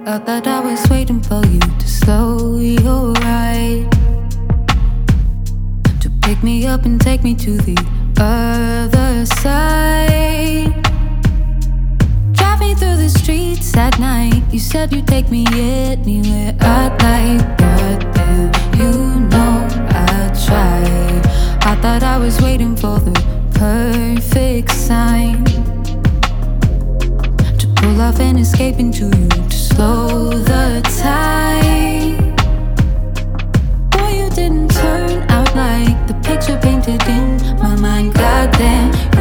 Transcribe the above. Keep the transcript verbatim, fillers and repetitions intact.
Thought that I was waiting for you to slow your ride, to pick me up and take me to the other side. Drive me through the streets at night. You said you'd take me anywhere I'd like. Goddamn, you know I tried. I thought I was waiting for the perfect sign to pull off and escape into you, to slow the time. Boy, you didn't turn out like the picture painted in my mind. Goddamn,